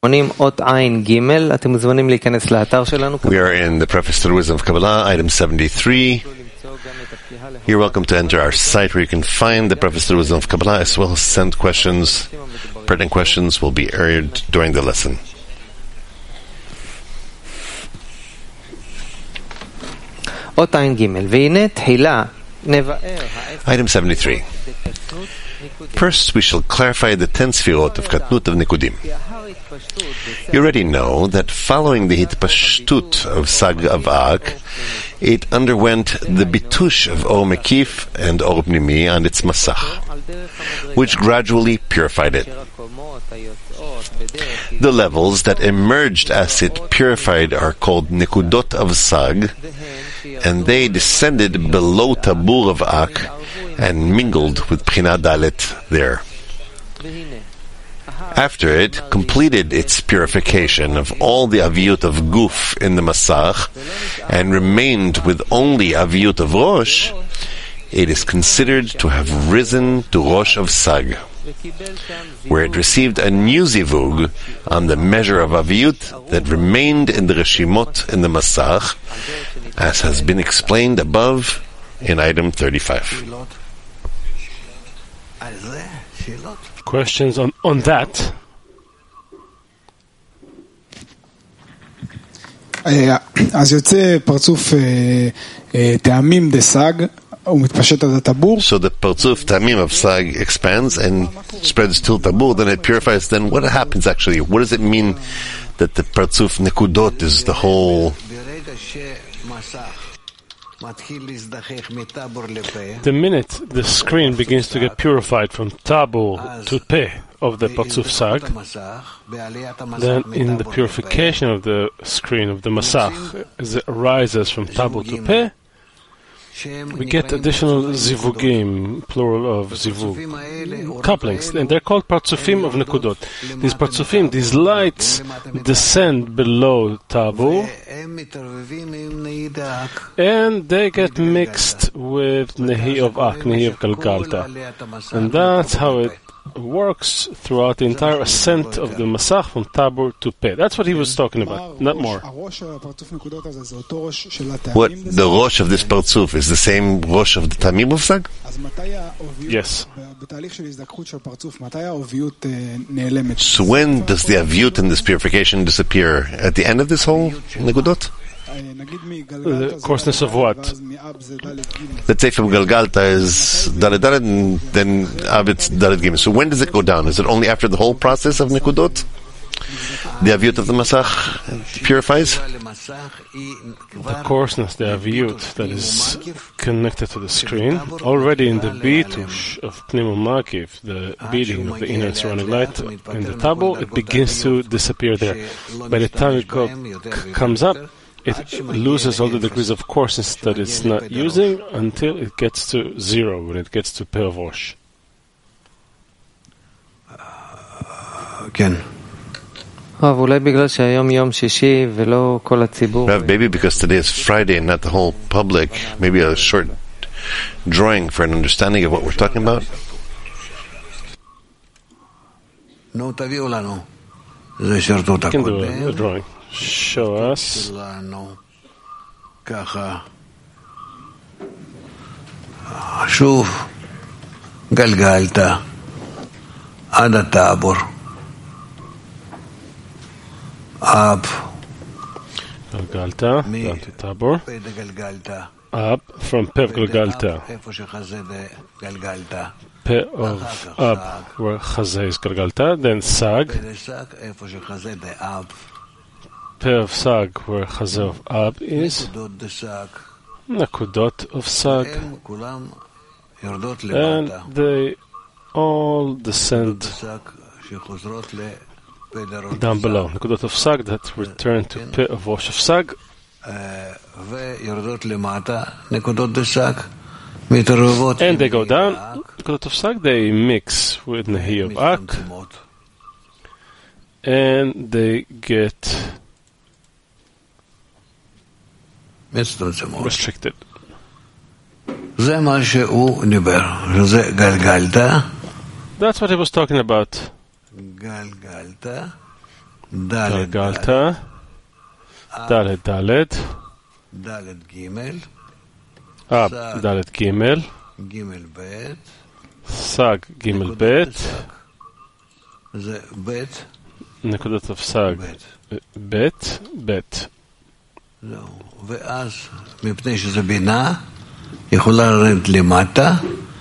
We are in the Preface to the Wisdom of Kabbalah, item 73. You're welcome to enter our site where you can find the Preface to the Wisdom of Kabbalah as well as send questions. Pertinent questions will be aired during the lesson. Item 73. First, we shall clarify the 10 sefirot of Katnut of Nikudim. You already know that following the Hitpashtut of Sag of Ak, it underwent the Bitush of Or Mekif and Or Pnimi on its Masach, which gradually purified it. The levels that emerged as it purified are called Nikudot of Sag, and they descended below Tabur of Ak and mingled with Pchina Dalet there. After it completed its purification of all the aviyut of Guf in the Masach and remained with only aviyut of Rosh, it is considered to have risen to Rosh of Sag, where it received a new zivug on the measure of aviyut that remained in the Reshimot in the Masach, as has been explained above in item 35. Questions on that? אז יוצא פרצוף טעמים דסג ומתפשט על הטבור. So the Partzuf Tamim of Sag expands and spreads till Tabur, then it purifies. Then what happens actually? What does it mean that the Partzuf Nekudot is the whole? The minute the screen begins to get purified from Tabur to Peh of the Partzuf Sag, then in the purification of the screen of the Masach, as it arises from Tabur to Peh, we get additional zivugim, plural of zivug, couplings, and they're called partzufim of nekudot. These partzufim, these lights, descend below Tabur, and they get mixed with Nehi of Ak, Nehi of Galgalta. And that's how it works throughout the entire ascent of the Masach from Tabur to Peh. That's what he was talking about, not more. What, the Rosh of this Partzuf is the same Rosh of the Tamim of Sag? Yes. So when does the aviyut in this purification disappear? At the end of this whole Nekudot? The coarseness of what? Let's say from Galgalta is Dalet Dalet and then Avit's Dalet Gimel. So when does it go down? Is it only after the whole process of Nekudot? The aviyut of the Masach purifies? The coarseness, the aviyut that is connected to the screen, already in the bitush of Pnimum Makiv, the beating of the inner surrounding light in the Tabur, it begins to disappear there. By the time it comes up, it loses all the degrees of coarseness that it's not using until it gets to zero, when it gets to Peh of Rosh. Again. Rav, maybe because today is Friday and not the whole public, maybe a short drawing for an understanding of what we're talking about? You can do a drawing. Show us. שוב גלגלת עד הטבור up גלגלת down to Tabur, up from Peh of Galgalta, Peh of Ab where Chazeh is Galgalta, then Sag, Peh of Sag where Chazeh of Ab is, Nekudot of Sag, and they all descend down below. Nekudot of Sag that return to Peh of Rosh of Sag, and they go down. Nekudot of Sag they mix with Nehi of Ak, and they get restricted. That's what he was talking about. Galgalta, Dalet Dalet, Dalet Gimel, Ab Dalet Gimel, Gimel Bet, Sag Gimel Bet, זה בית, נקודות of Sag Bet, Bet. זהו. ואז, מפני שזה בינה, יכולה לרדת למטה,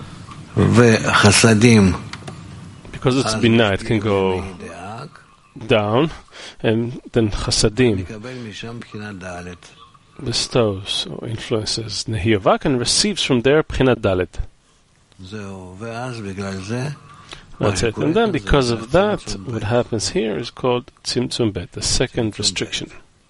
וחסדים, Because it's Binah, it can go down, and then Chasadim מקבל משם בחינת ד'. bestows or influences Nehiyavak and receives from there Bchinat Dalet. זהו. ואז בגלל זה, That's it. And then because of that, what happens here is called Tzimtzum Bet, the second restriction.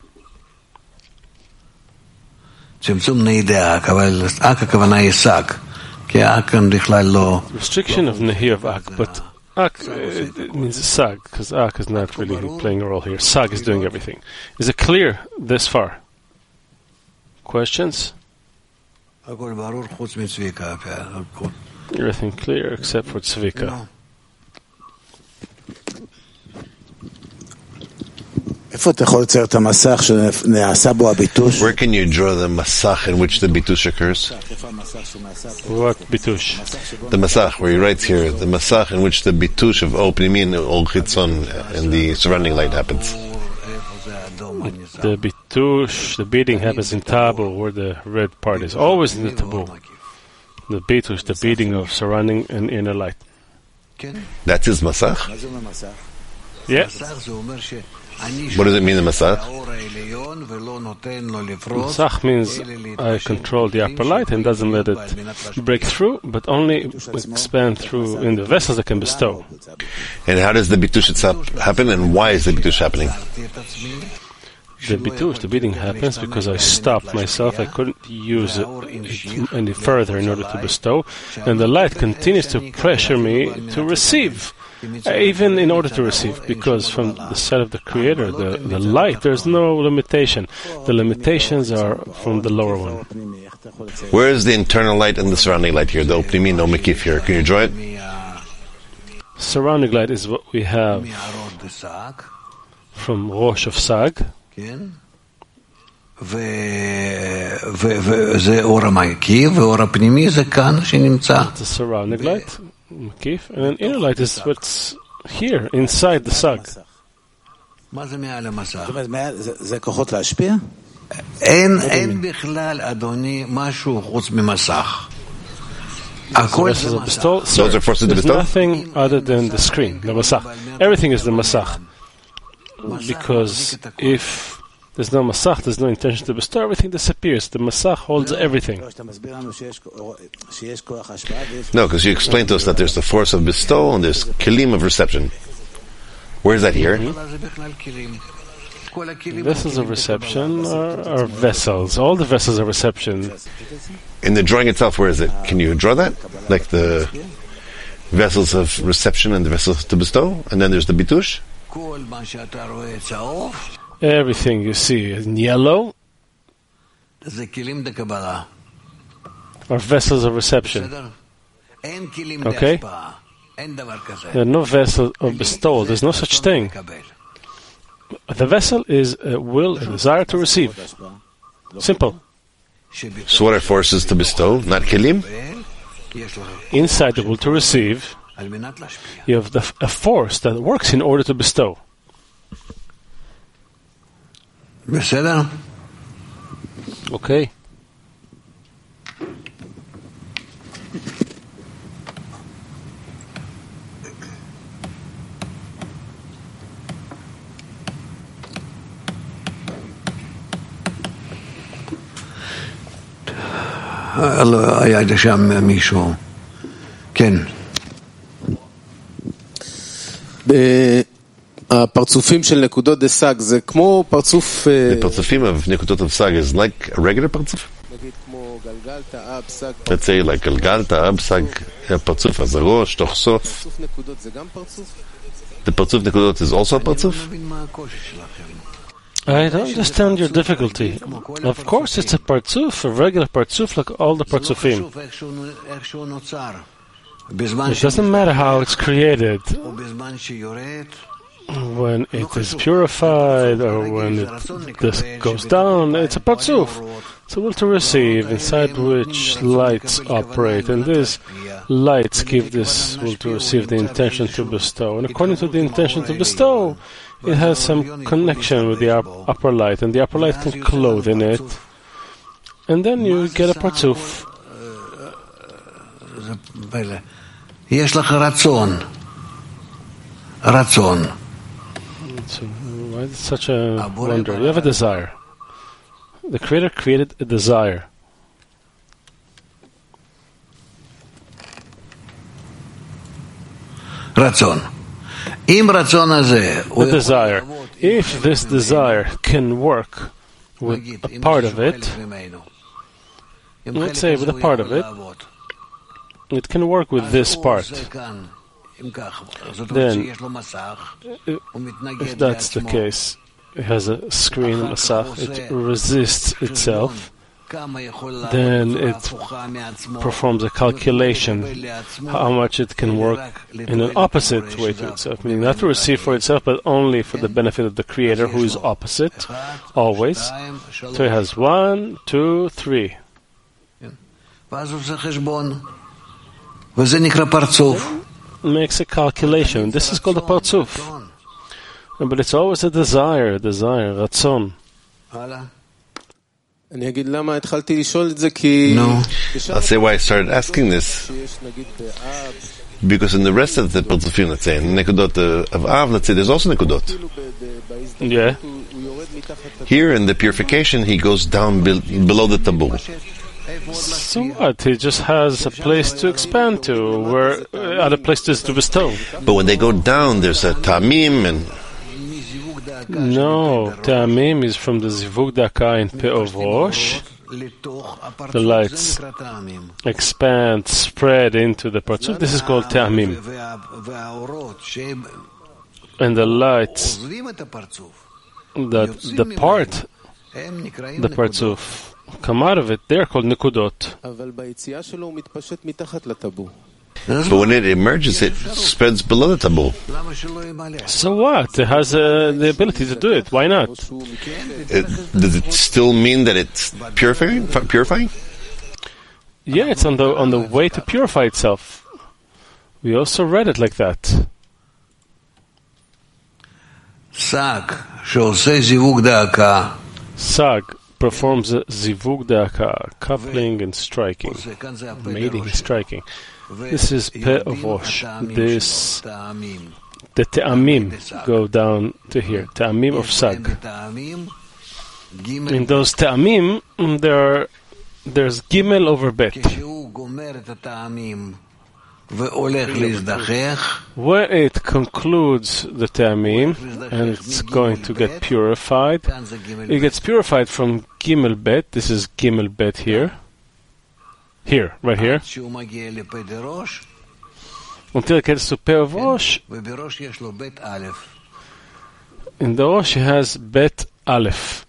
צמצום נהידי אק, אבל אק הכוונה היא שק, כי אק כאן בכלל לא... Restriction of Nehi of Ak, but Ak it means Sag, because Ak is not really playing a role here. Sag is doing everything. Is it clear this far? Questions? הכל ברור חוץ מצביקה. Everything clear except for Tzvika. איפה אתה יכול לצייר את המסך שנעשה בו הביטוש? Where can you draw the masach in which the bitush occurs? What bitush? The masach, where he writes here, the masach in which the bitush of Pnimin or Chitzon and the surrounding light happens. The bitush, the beating happens in Tabu, where the red part is. Always in the Tabu. The bitush, the beating of surrounding and inner light. That's his masach? Yeah. What does it mean, the masach? Masach means I control the upper light and doesn't let it break through, but only expand through in the vessels that can bestow. And how does the bitush itself happen, and why is the bitush happening? The bitush, the beating happens because I stopped myself. I couldn't use it any further in order to bestow, and the light continues to pressure me to receive. Even in order to receive, because from the side of the Creator, the light, there's no limitation. The limitations are from the lower one. Where is the internal light and the surrounding light here? The Pnimin, no Mekif here. Can you draw it? Surrounding light is what we have from Rosh of Sag. וזה אור המקיף, ואור הפנימי זה כאן שנמצא. The surrounding light, Mekif, and then inner light is what's here, inside the Sag. מה זה מעל המסך? זה כוחות להשפיע? אין בכלל, אדוני, משהו חוץ ממסך. הכל זה מסך. Those are forces to There's bestow? nothing other than the screen, the Masach. Everything is the Masach. Because if there's no Masach, there's no intention to bestow, everything disappears. The Masach holds everything. No, because you explained to us that there's the force of bestow and there's kelim of reception. Where is that here? Vessels of reception are vessels. All the vessels of reception. In the drawing itself, where is it? Can you draw that? Like the vessels of reception and the vessels to bestow? And then there's the bitush? Everything you see in yellow are vessels of reception. Okay? There are no vessels of bestowal. There's no such thing. The vessel is a will, a desire to receive. Simple. So what are forces to bestow? Not kelim? Inside the will to receive, you have a force that works in order to bestow. בסדר? Okay. היה שם מישהו. כן. הפרצופים של נקודות דסג זה כמו פרצוף... The partzufim of Nikudot of Sag is like a regular partzuf? נגיד כמו גלגלתא, אב, סג... Let's say like Galgalta, Ab, Sag, partzuf, אז הראש, תוך סוף. פרצוף נקודות זה גם פרצוף? The partzuf Nikudot is also a partzuf? I don't understand your difficulty. Of course it's a partzuf, a regular partzuf like all the partzufim. It doesn't matter how it's created. when it is purified or when this goes down, it's a parzuf. It's a will to receive, inside which lights operate, and these lights give this will to receive the intention to bestow. And according to the intention to bestow, it has some connection with the upper light, and the upper light can clothe in it, and then you get a parzuf. יש לך רצון. רצון. So, why is it such a wonder? You have a desire. The Creator created a desire. רצון. אם רצון הזה... The desire. If this desire can work with a part of it, let's say with a part of it, it can work with this part. Then, if that's the case, it has a screen, a masach, it resists itself, then it performs a calculation how much it can work in an opposite way to itself, meaning not to receive for itself, but only for the benefit of the Creator, who is opposite, always. So it has 1, 2, 3. Makes a calculation. This is called a parzuf. But it's always a desire, רצון. No. I'll say why I started asking this. Because in the rest of the parzufim, let's say, in Nekudot of Av, let's say, there's also Nekudot. Yeah. Here in the purification, he goes down below the tabur. So what? He just has a place to expand to, where other places to bestow. But when they go down, there's a ta'amim and... No, ta'amim is from the zivug daka in Pe'ov Rosh. The lights expand, spread into the parzuf. This is called ta'amim. And the lights that depart the parzuf, come out of it, they're called nekudot. But when it emerges, it spreads below the tabur. So what? It has the ability to do it. Why not? Does it still mean that it's purifying? Yeah, it's on the way to purify itself. We also read it like that. Sag performs a zivug da'aka, coupling and striking, mating and striking. This is Pe'ov Rosh. The ta'amim go down to here. Ta'amim of Sag. In those ta'amim, there's Gimel over Bet. Where it concludes the ta'amim and it's going to get purified, it gets purified from Gimel Bet. This is Gimel Bet here. Here, right here. Until it gets to Pe'ov Rosh. In the Rosh, he has Bet Aleph.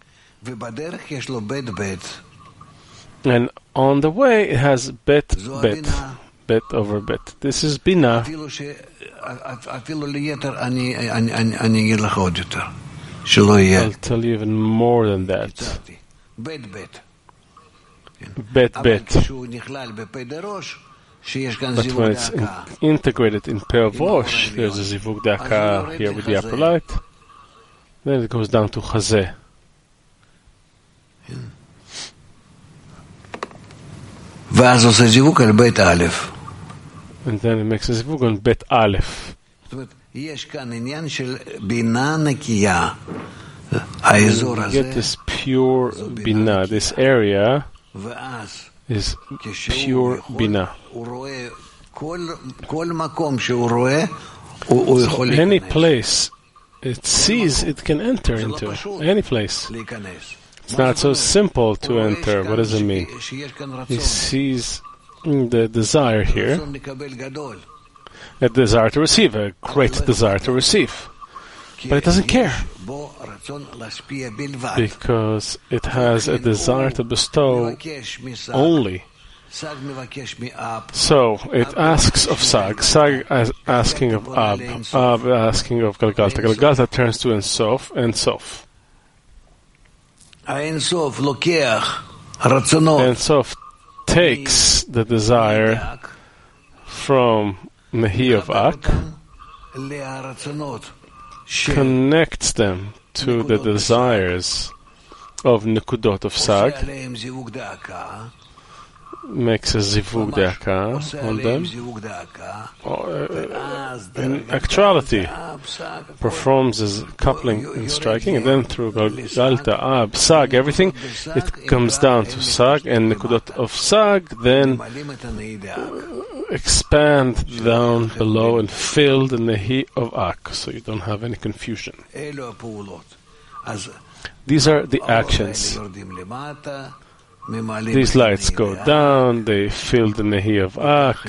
And on the way, it has Bet Bet. Bet over Bet. This is Bina. I'll tell you even more than that. Bet Bet. But when it's integrated in Pe'ov Rosh, there's a zivug da'aka here with the upper light. Then it goes down to Chazeh. And then it makes a zivug on Bet Aleph. You get this pure Bina. This area is pure Bina. Any place it sees, it can enter into. Any place. It's not so simple to enter. What does it mean? He sees the desire here, a desire to receive, a great desire to receive. But it doesn't care, because it has a desire to bestow only. So it asks of Sag, Sag asking of Ab, Ab asking of Galgalta. Galgalta turns to Ein Sof, Ein Sof. Ein Sof takes the desire from Mehi of Ak, connects them to the desires of Nekudot of Sag, makes a zivug de'aka on them, in actuality performs as coupling and striking, and then through Galgalta, Ab, Sag, everything, it comes down to Sag, and Nekudot of Sag then expand down below and fill the Nehi of Ak, so you don't have any confusion. These are the actions. These lights go down, they fill the Nehi of Ak,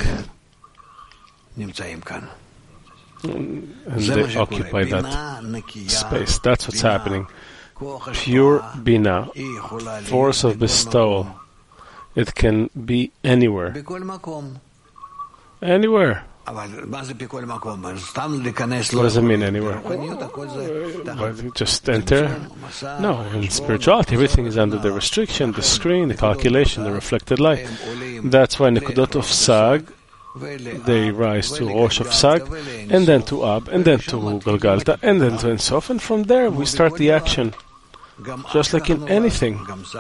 and they occupy that space. That's what's happening. Pure Bina, force of bestowal, it can be anywhere. Anywhere. What does it mean, anywhere? Just enter? No, in spirituality, everything is under the restriction, the screen, the calculation, the reflected light. That's why Nekudot of Sag, they rise to Rosh of Sag, and then to Ab, and then to Galgalta, and then to Ein Sof, and from there we start the action. Just like in anything.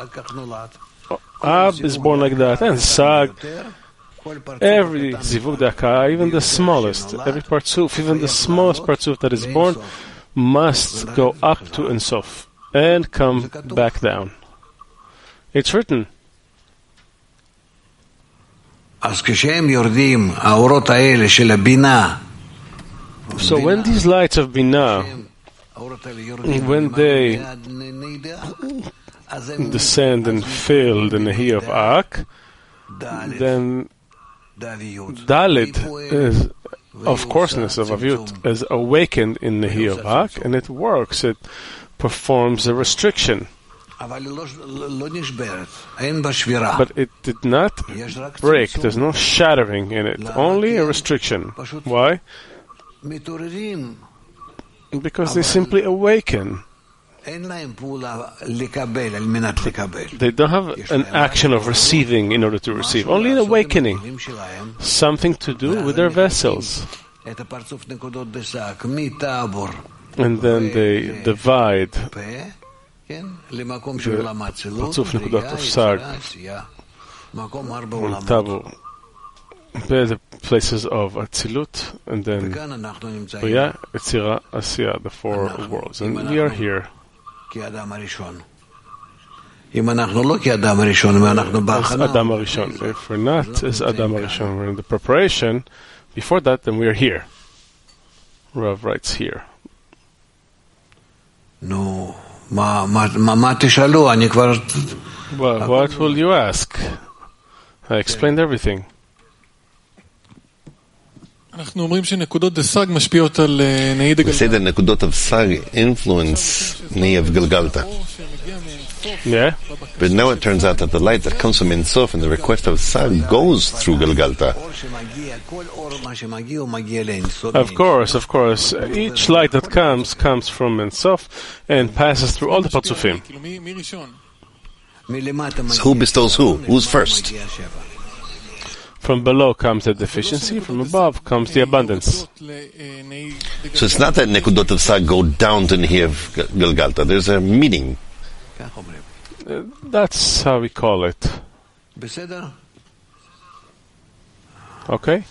Ab is born like that, and Sag, every zivug de'aka, even the smallest, every partzuf, even the smallest partzuf that is born, must go up to Ein Sof and come back down. It's written. So when these lights of Bina, when they descend and fill the Nehi of Ak, then Dalit is of coarseness of Aviut is awakened in Nehi of Ak, and it works. It performs a restriction, but it did not break. There's no shattering in it. Only a restriction. Why? Because they simply awaken. They don't have an action of receiving in order to receive, only an awakening, something to do with their vessels. And then they divide the Patzuf Nekudot of Sag on Tabu, the places of Atzilut, and then Bria, Etzira, Asiya, the four worlds. And we are here. As Adam Arishon. If we're not as Adam Arishon, we're in the preparation. Before that, then we are here. Rav writes here. No. Well, what will you ask? I explained everything. We say that Nekudot of Sag influence Nehi of Galgalta. Yeah. But now it turns out that the light that comes from Ein Sof and the request of Sag goes through Galgalta. Of course. Each light that comes from Ein Sof and passes through all the Patzufim. So who bestows who? Who's first? From below comes the deficiency, from above comes the abundance. So it's not that Nekudot of Sag go down to Nehi of Galgalta. There's a meeting. That's how we call it. Okay?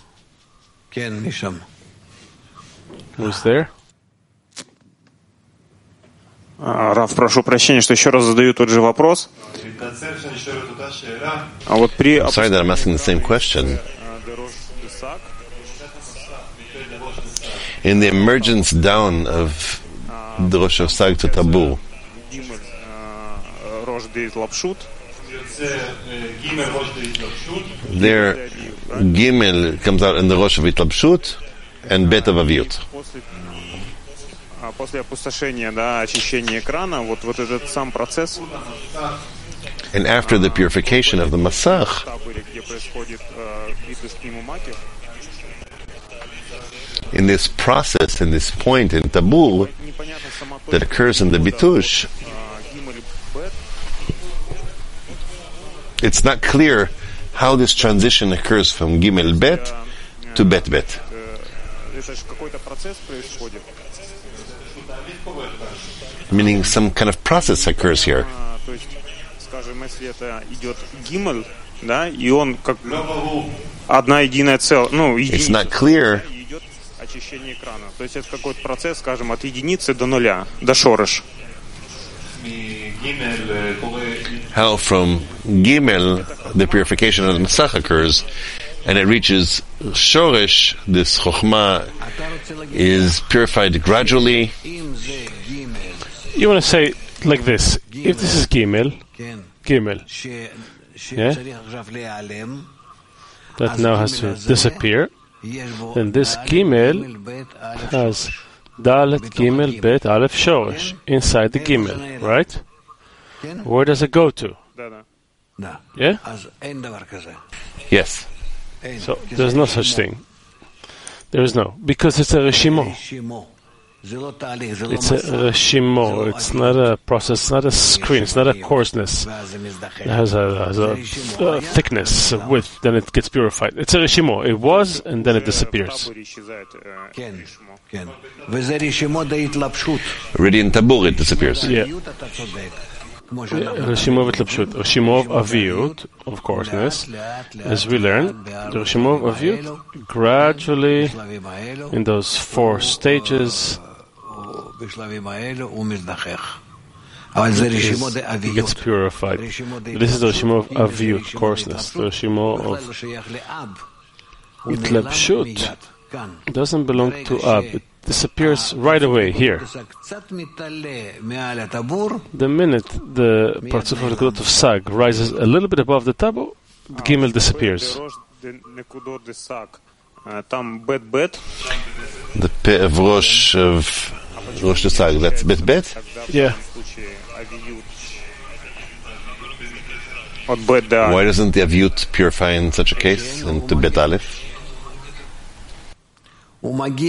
Who's there? Рав, прошу прощения, что еще раз задаю тот же вопрос. А вот при... Sorry that I'm asking the same question. In the emergence down of the Rosh of Sag to Tabur, there Gimel comes out in the Rosh of Itlabshut and Bet of Aviut. После опустошения, очищения экрана, вот этот сам процесс. And after the purification of the Masach, in this process, in this point in Tabur that occurs in the Bitush, it's not clear how this transition occurs from Gimel Bet to Bet Bet. Meaning some kind of process occurs here. It's not clear how from Gimel the purification of the Masach occurs, and it reaches Shoresh. This Chokhmah is purified gradually. You want to say like this: if this is Gimel, yeah, that now has to disappear, then this Gimel has Dalet Gimel Bet Aleph Shoresh inside the Gimel, right? Where does it go to? Yeah? Yes. So there's no such thing. There is no, because it's a reshimo. It's a reshimo. It's not a process. It's not a screen. It's not a coarseness. It has a thickness, a width. Then it gets purified. It's a reshimo. It was, and then it disappears. Already in Tabur it disappears. Yeah. Reshimo of Tlapshut, Reshimo of Aviyut, of coarseness, as we learn, the Reshimo of Aviyut gradually, in those 4 stages, it gets purified. This is the Reshimo of Aviyut, coarseness. The Reshimo of Tlapshut doesn't belong to Ab. It disappears right away here. The minute the Parzuf of the Nekudot of Sag rises a little bit above the Tabur, the Gimel disappears. The Peh of Rosh the Sag, that's Bet Bet? Yeah. Why doesn't the Aviyut purify in such a case into Bet Aleph? It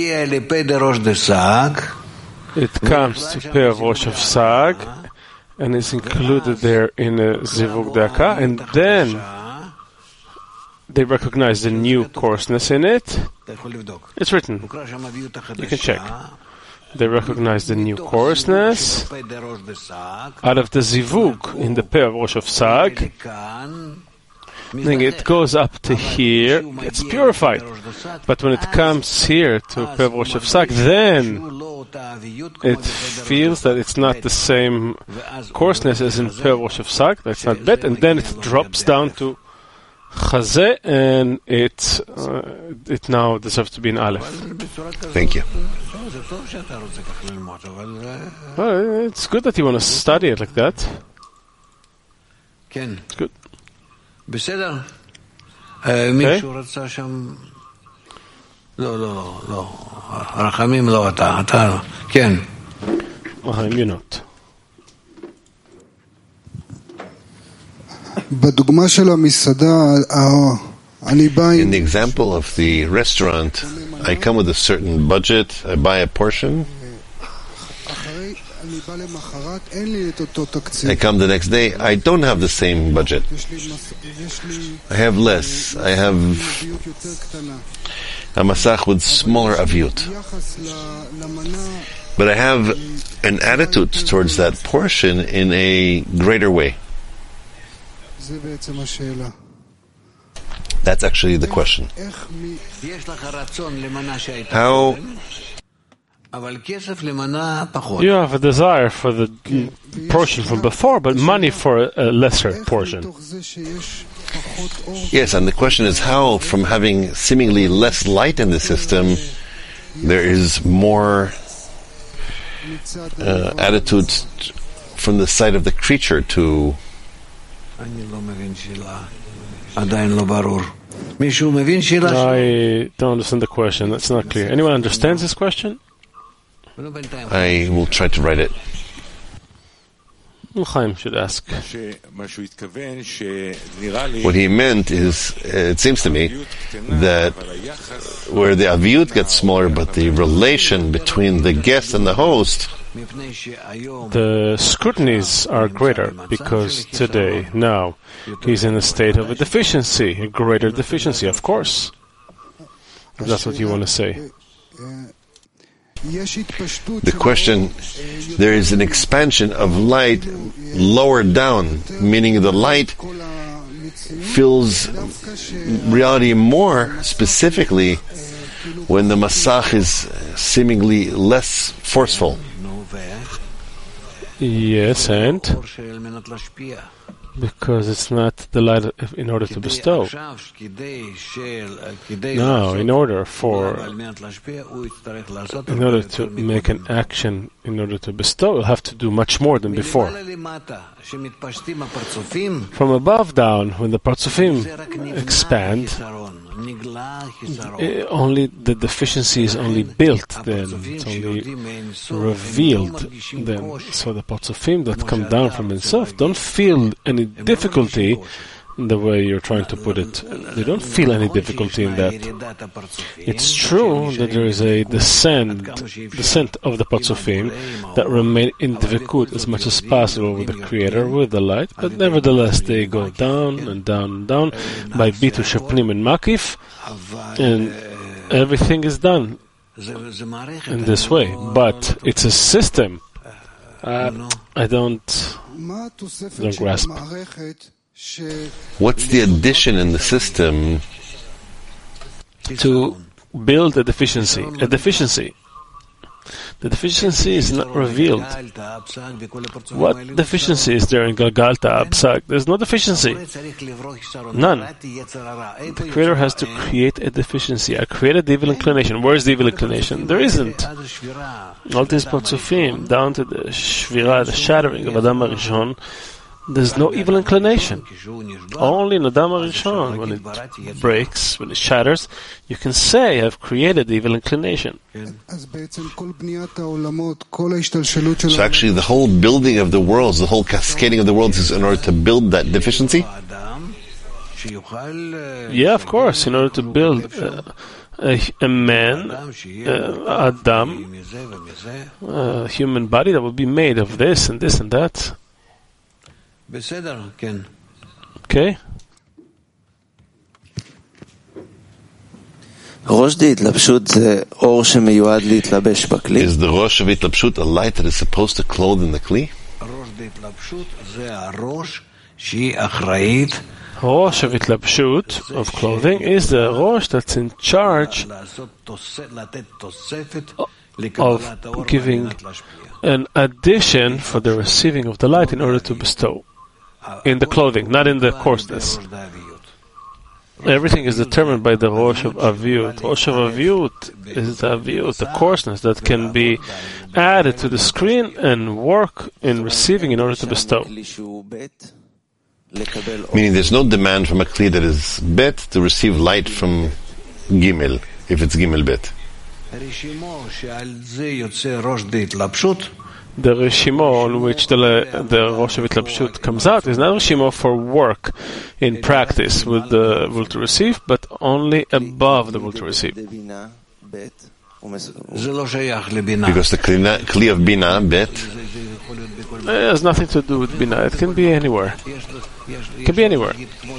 comes to Peh of Rosh of Sag and is included there in a Zivug Daka, and then they recognize the new coarseness in it. It's written. You can check. They recognize the new coarseness out of the Zivug in the Peh of Rosh of Sag. Then it goes up to here, it's purified. But when it comes here to Peh of Rosh of Sag, then it feels that it's not the same coarseness as in Peh of Rosh of Sag, that's not Bet, and then it drops down to Chazeh, and it now deserves to be in Aleph. Thank you. Well, it's good that you want to study it like that. It's good. בסדר? מישהו רצה שם... לא. הרחמים לא, אתה לא. כן. מיונות. בדוגמה של המסעדה, אני בא... In the example of the restaurant, I come with a certain budget, I buy a portion, I come the next day, I don't have the same budget. I have less. I have a Masach with smaller Aviyut. But I have an attitude towards that portion in a greater way. That's actually the question. How... You have a desire for the portion from before, but money for a lesser portion. Yes, and the question is how, from having seemingly less light in the system, there is more attitude from the side of the creature to... I don't understand the question. That's not clear. Anyone understands this question? I will try to write it. Chaim should ask. What he meant is, it seems to me, that where the aviyut gets smaller, but the relation between the guest and the host, the scrutinies are greater because today, now, he's in a state of a deficiency, a greater deficiency, of course. If that's what you want to say. the question, there is an expansion of light lower down, meaning the light fills reality more specifically when the masach is seemingly less forceful. Yes, and because it's not the light in order to bestow. Now, in order to make an action, in order to bestow, you'll have to do much more than before. From above down, when the Parzufim expand, only the deficiency is only built then, it's only revealed then. So the Parzufim that come down from itself don't feel any difficulty in the way you're trying to put it. They don't feel any difficulty in that. It's true that there is a descent of the Parzufim that remain in Dvikut as much as possible with the Creator, with the light, but nevertheless they go down and down and down by Bitu Shapnim and Makif, and everything is done in this way. But it's a system. I don't grasp. What's the addition in the system to build a deficiency? The deficiency is not revealed. What deficiency is there in Galgalta Absak? There's no deficiency. None. The Creator has to create a deficiency. I created the evil inclination. Where is the evil inclination? There isn't. All these Parzufim, down to the Shvira, the shattering of Adam HaRishon, there's no evil inclination. Only in Adam HaRishon, when it breaks, when it shatters, you can say, I've created the evil inclination. So actually the whole building of the worlds, the whole cascading of the worlds is in order to build that deficiency? Yeah, of course, in order to build a man, Adam, a human body that will be made of this and this and that. Okay. Is the Rosh of Itlapshut a light that is supposed to clothe in the Kli? Rosh of Itlapshut, of clothing, is the Rosh that's in charge of giving an addition for the receiving of the light in order to bestow. In the clothing, not in the coarseness. Everything is determined by the Rosh of Aviyut. Rosh of Aviyut is the Aviyut, the coarseness that can be added to the screen and work in receiving in order to bestow. Meaning there's no demand from a Kli that is Bet to receive light from Gimel, if it's Gimel Bet. The Rishimo on which the Rosh of Itlapshut comes out is not Rishimo for work in practice with the will to receive, but only above the will to receive. Because the Kli of Bina, Bet, it has nothing to do with Bina. It can be anywhere. It can be anywhere.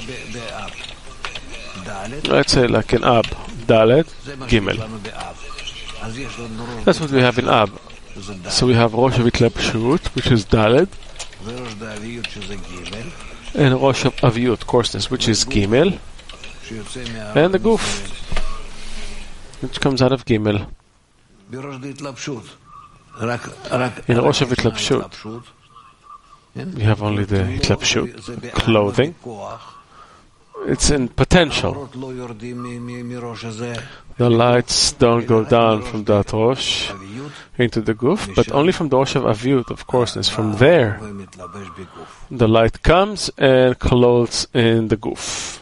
Let's say like in Ab, Dalet, Gimel. That's what we have in Ab. So we have Rosh of Itlapshut, which is Dalet, and Rosh of Aviyut, coarseness, which is Gimel, and the Guf, which comes out of Gimel. In Rosh of Itlapshut, we have only the Itlapshut, clothing. It's in potential. The lights don't go down from that Rosh into the Guf, but only from the Rosh of Aviyut, of courseness. From there, the light comes and clothes in the Guf.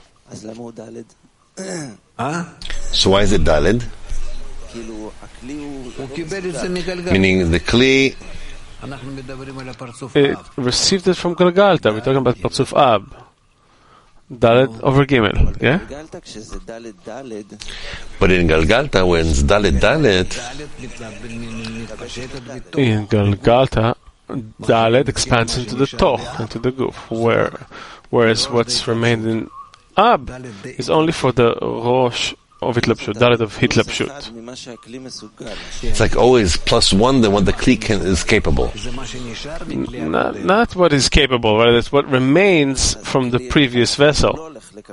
So why is it Daled? Meaning the Kli it received it from Galgalta. We're talking about Parzuf Ab. Dalet over Gimel, yeah? But in Galgalta, when it's Dalet Dalet, in Galgalta, Dalet expands into the Toch, into the Guf, whereas what's remained in Ab is only for the Rosh of Hitlapshut, Dalet of Hitlapshut. it's like always plus one than what the Kli is capable. Not what is capable, right? It's what remains from the previous vessel.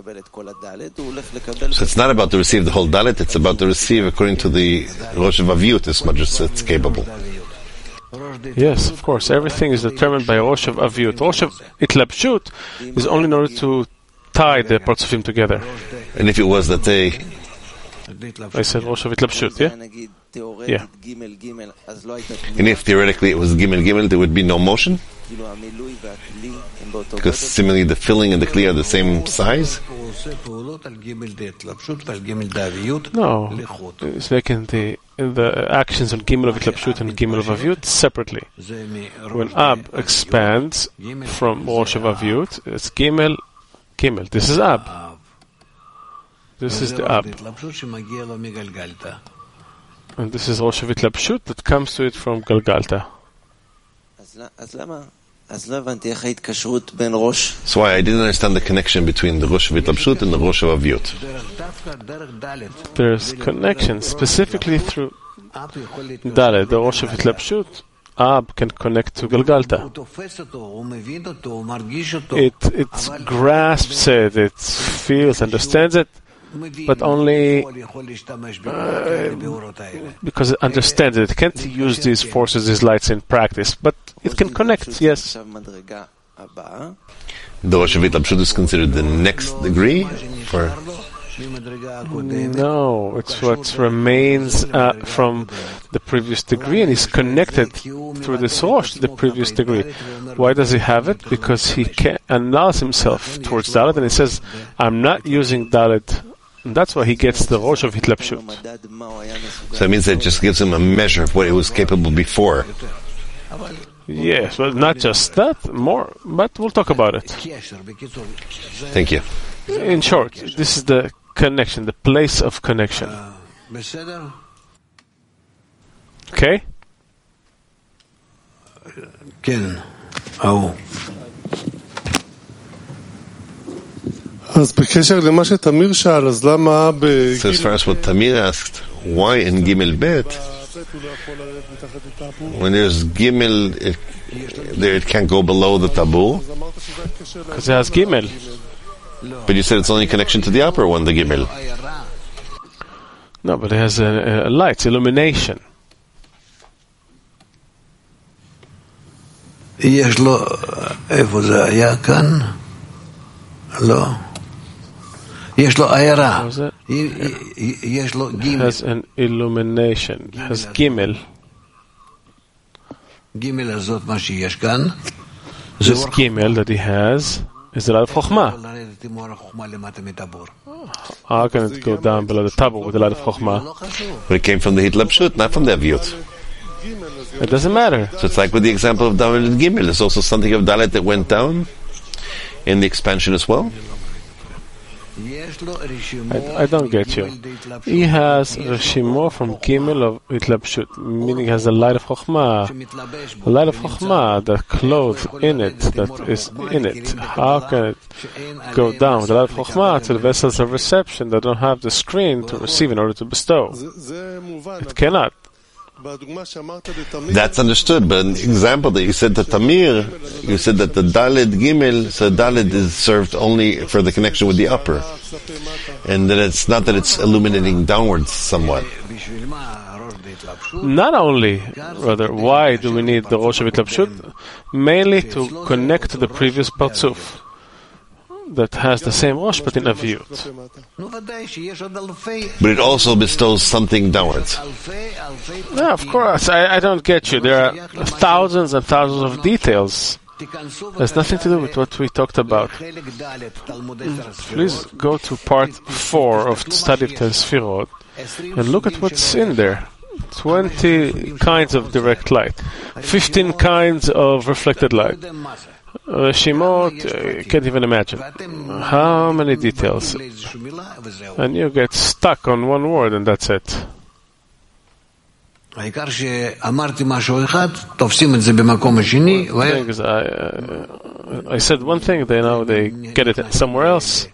So it's not about to receive the whole Dalet, it's about to receive according to the Rosh of Aviyut as much as it's capable. Yes, of course. Everything is determined by Rosh of Aviyut. Rosh of Hitlapshut is only in order to tie the Parzufim together. And if it was that they... I said Rosh of Hitlapshut, yeah? Yeah. And if theoretically it was Gimel Gimel, there would be no motion? Because similarly the filling and the Kli are the same size? No. It's making the actions on Gimel of Hitlapshut and Gimel of Aviyut separately. When Ab expands from Rosh of Aviyut, it's Gimel, Gimel. This is Ab. This is the Ab. And this is Rosh of Hitlapshut that comes to it from Galgalta. So why I didn't understand the connection between the Rosh of Hitlapshut and the Rosh of Aviyut. There's connection specifically through Dalet, the Rosh of Hitlapshut. Ab can connect to Galgalta. It grasps it, it feels, understands it, but only because it understands it. It can't use these forces, these lights in practice, but it can connect, yes. The Rosh of Hitlapshut is considered the next degree for... No, it's what remains from the previous degree, and he's connected through this Rosh to the previous degree. Why does he have it? Because he announces himself towards Dalet, and he says, I'm not using Dalet. And that's why he gets the Rosh of Hitlapshut. So it means that it just gives him a measure of what it was capable before. Yes, well, not just that, more, but we'll talk about it. Thank you. In short, this is the connection, the place of connection. Okay? אז בקשר למה שתמיר שאל, אז למה So as far as what Tamir asked, why in Gimel Bet, when there's Gimel, it can't go below the Tabur? Because it has Gimel. But you said it's only connection to the upper one, the Gimel. No, but it has a light, illumination. יש לו, איפה זה היה כאן? לא. יש לו עיירה. יש לו גימל. It has an illumination. It has Gimel. גימל הזאת מה שיש כאן. This Gimel that he has is the light of Chokhmah. How can it go down below the Tabur with the light of Chokhmah? But it came from the Hitlapshut, not from the Aviyut. It doesn't matter. So it's like with the example of Dalet and Gimel. There's also something of Dalet that went down in the expansion as well. I don't get you. He has Reshimo from Gimel of Hitlapshut, meaning he has the light of Chokhmah. The light of Chokhmah, the clothes in it, that is in it. How can it go down with the light of Chokhmah to the vessels of reception that don't have the screen to receive in order to bestow? It cannot. That's understood, but an example that you said to Tamir, you said that the Dalet Gimel, so Dalet is served only for the connection with the upper. And that it's not that it's illuminating downwards somewhat. Not only, rather, why do we need the Rosh of Hitlapshut? Mainly to connect to the previous Parzuf that has the same Rosh but in Aviyut. But it also bestows something downwards. Yeah, of course. I don't get you. There are thousands and thousands of details. Has nothing to do with what we talked about. Please go to part 4 of Study of Tel Sfirot and look at what's in there. 20 kinds of direct light, 15 kinds of reflected light. Shimot, can't even imagine. How many details? And you get stuck on one word and that's it. I said one thing, they get it somewhere else.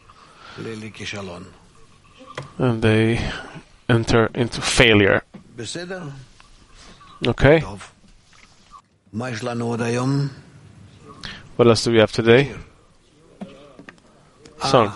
And they enter into failure. Okay? What else do we have today? Song.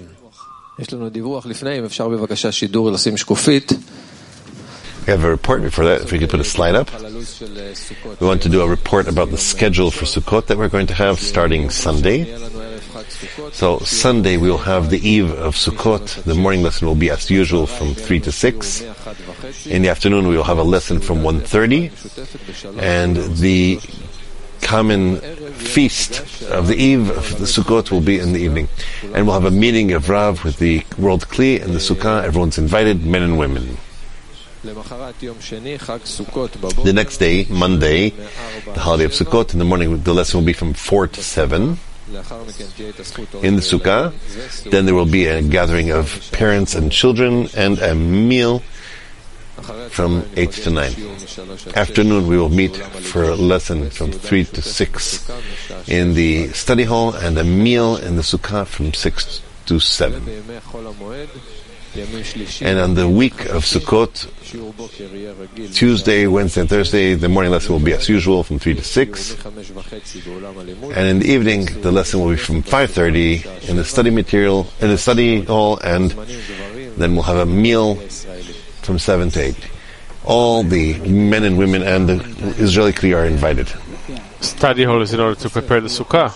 We have a report before that, if we could put a slide up. We want to do a report about the schedule for Sukkot that we're going to have starting Sunday. So Sunday we will have the eve of Sukkot. The morning lesson will be as usual from 3 to 6. In the afternoon we will have a lesson from 1:30. And the common feast of the eve of the Sukkot will be in the evening. And we'll have a meeting of Rav with the World Kli and the Sukkah. Everyone's invited, men and women. The next day, Monday, the holiday of Sukkot, in the morning the lesson will be from 4 to 7 in the Sukkah. Then there will be a gathering of parents and children and a meal from 8 to 9. Afternoon we will meet for a lesson from 3 to 6 in the study hall and a meal in the Sukkah from 6 to 7. And on the week of Sukkot, Tuesday, Wednesday, and Thursday, the morning lesson will be as usual from 3 to 6. And in the evening, the lesson will be from 5:30 in the study hall, and then we'll have a meal from 7 to 8. All the men and women and the Israeli Kli are invited. Study hall is in order to prepare the Sukkah.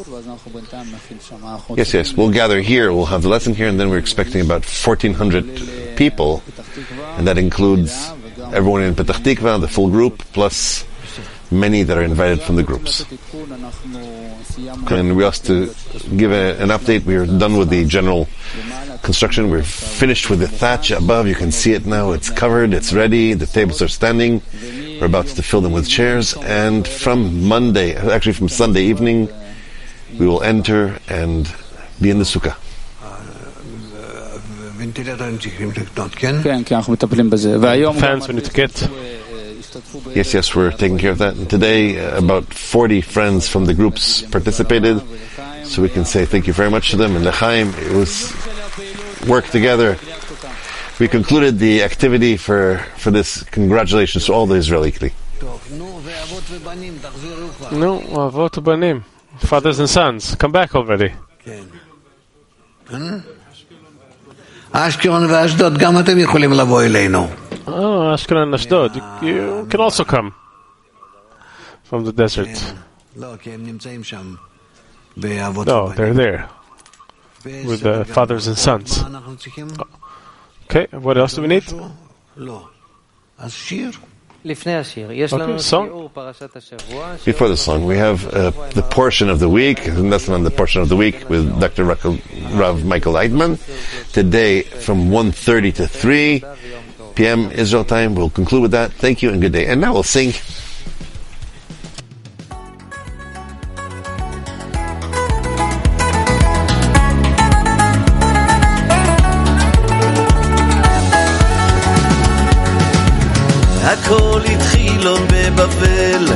Yes. We'll gather here. We'll have the lesson here, and then we're expecting about 1,400 people, and that includes everyone in Petach Tikva, the full group, plus many that are invited from the groups. And we also to give an update. We are done with the general construction. We're finished with the thatch above. You can see it now. It's covered. It's ready. The tables are standing. We're about to fill them with chairs. And from Sunday evening, we will enter and be in the Sukkah. Fans, we need to get. Yes, we're taking care of that. And today, about 40 friends from the groups participated, so we can say thank you very much to them. And L'chaim, it was work together. We concluded the activity for this. Congratulations to all the Israeli Kli. No, avot ubanim, fathers and sons, come back already. Ashkelon ואשדוד, גם אתם יכולים לבוא אלינו. Oh, Ashkelon and Ashdod, you can also come from the desert. No, they're there with the fathers and sons. Okay, what else do we need? Okay, song. Before the song, we have the portion of the week, and that's on the portion of the week with Dr. Rav Michael Eidman. Today, from 1:30 to 3 p.m. Israel time, we'll conclude with that. Thank you and good day. And now we'll sing. הכל התחיל עוד בבבל,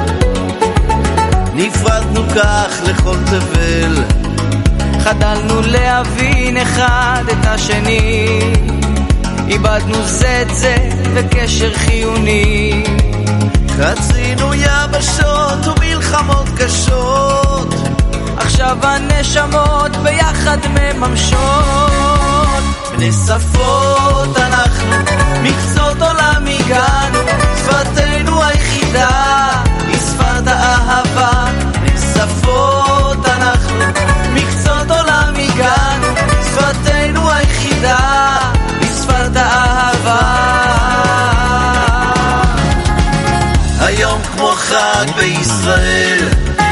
נפרדנו כך לכל תבל, חדלנו להבין אחד את השני, איבדנו זה את זה וקשר חיוני, חצינו יבשות ומלחמות קשות, עכשיו הנשמות ביחד מממשות, בני שפות אנחנו, מקצות עולם הגענו, שפתנו היחידה היא שפת האהבה, בני שפות אנחנו, מקצות עולם הגענו, שפתנו היחידה היא שפת האהבה. היום כמו חג בישראל,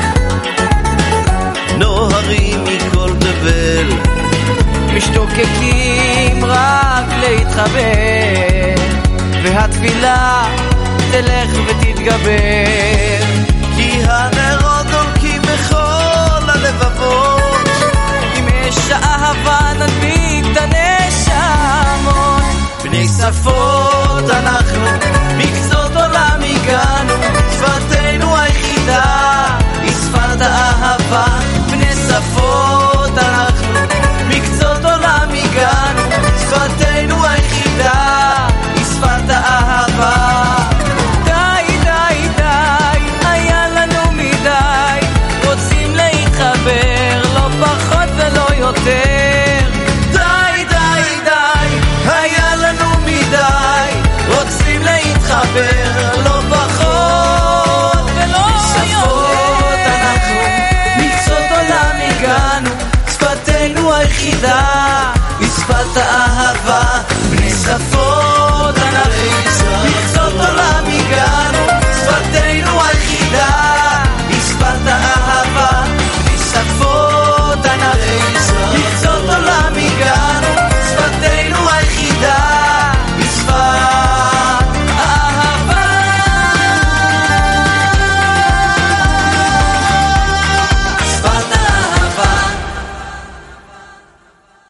נוהרים מכל תבל, משתוקקים רק להתחבר, התפילה תלך ותתגבר, כי הנרות דולקים בכל הלבבות, עם אש האהבה נדליק את הנשמות. בני שפות אנחנו